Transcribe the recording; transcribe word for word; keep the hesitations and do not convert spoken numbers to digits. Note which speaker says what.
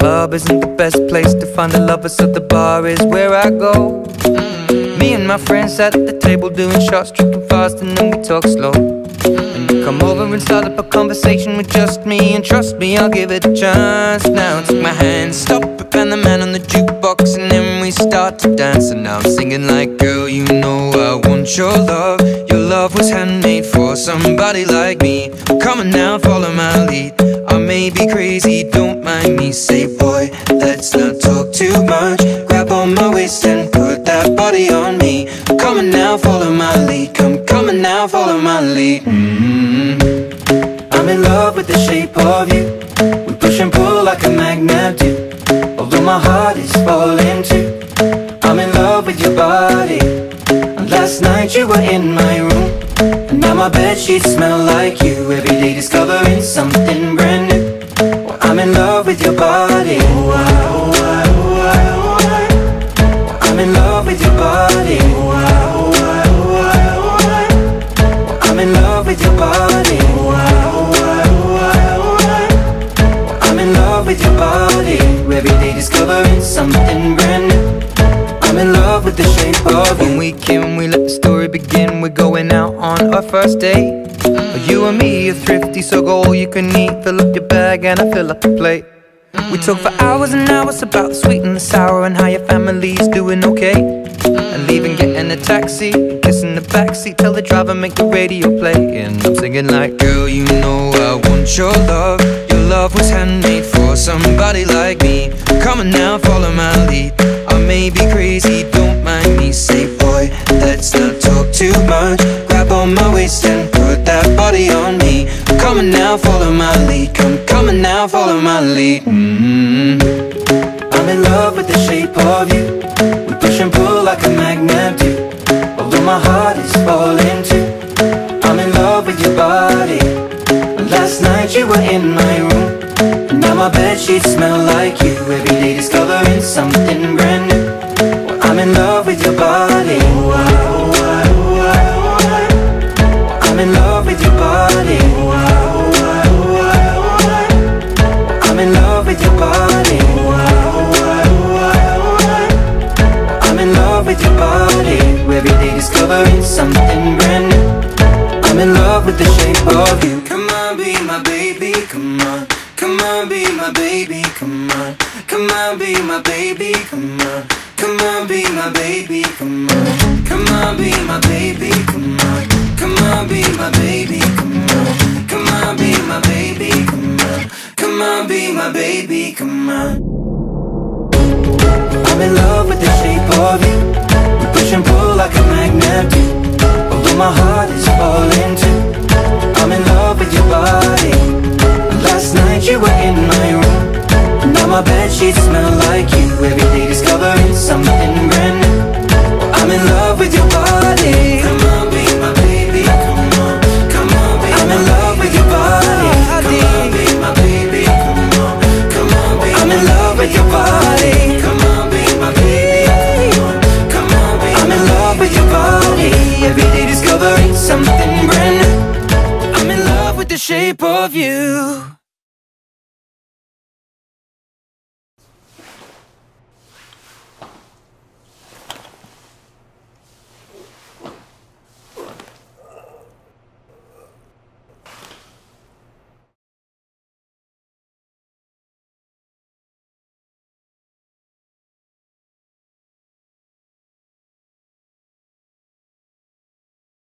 Speaker 1: club isn't the best place to find a lover, so the bar is where I go. Me and my friends at the table doing shots, tripping fast, and then we talk slow. And you come over and start up a conversation with just me, and trust me, I'll give it a chance. Now take my hand, stop it, and the man on the jukebox, and then we start to dance. And now I'm singing like, girl, you know I want your love. Your love was handmade for somebody like me. Come on now, follow my lead. I may be crazy, don't mind me. Say, boy, let's not talk too much. Grab on my waist and put that body on me. Come on now, follow my lead. Come, come on now, follow my lead. mm-hmm. I'm in love with the shape of you. We push and pull like a magnet do. Although my heart is falling too, I'm in love with your body. And last night you were in my room, and now my bedsheets smell like you. Every day discovering something brand new. Well, I'm in love with your body. Oh, I, oh, I, oh, I, oh, I. Well, I'm in love with your body. Oh, I, oh, I, oh, I, oh, I. Well, I'm in love with your body. Oh, I, oh, I, oh, I, oh, I. Well, I'm in love with your body. Every day discovering something brand new. I'm in love with the shape of you. When we came, we let the story begin. We're going out on our first date. You and me are thrifty, so go all you can eat. Fill up your bag and I fill up the plate. We talk for hours and hours about the sweet and the sour, and how your family's doing okay. And leaving, getting a taxi, kissing the backseat, tell the driver make the radio play. And I'm singing like, girl, you know I want your love. Your love was handmade for somebody like me. Come on now, follow my lead. I may be crazy, don't mind me. Say, boy, let's not talk too much. Grab on my waist and put that body on me. Come on now, follow my lead. Come, come on now, follow my lead. mm-hmm. I'm in love with the shape of you. We push and pull like a magnet do. Although my heart is falling too, I'm in love with your body. Last night you were in my room, and now my bedsheets smell like you. Every day discovering something brand new. Well, I'm in love with your body. Oh, I, oh, I, oh, I, oh, I. Well, I'm in love with your body. Oh, I, oh, I, oh, I, oh, I. Well, I'm in love with your body. Oh, I, oh, I, oh, I, oh, I. Well, I'm in love with your body. Every day discovering something brand new. I'm in love with the shape of you. Come on, be my baby, come on. Come on, be my baby, come on. Come on, be my baby, come on. Come on, be my baby, come on. Come on, be my baby, come on. Come on, be my baby, come on. Come on, be my baby, come on. Come on, be my baby, come on. I'm in love with the shape of you. We push and pull like a magnet do. Although my heart is falling too, I'm in love with your body. Last night you were in my room, and now my bedsheets smell like you. Every day discovering something brand new. Well, I'm in love with your body. Come on, be my baby, come on. Come on, be I'm in love with your body. Come on, be my baby, come on. Come on, be I'm in love with your body. Come on, be my baby, come on. Come on, be I'm in love with your body. Every day discovering something brand new. I'm in love with the shape of you.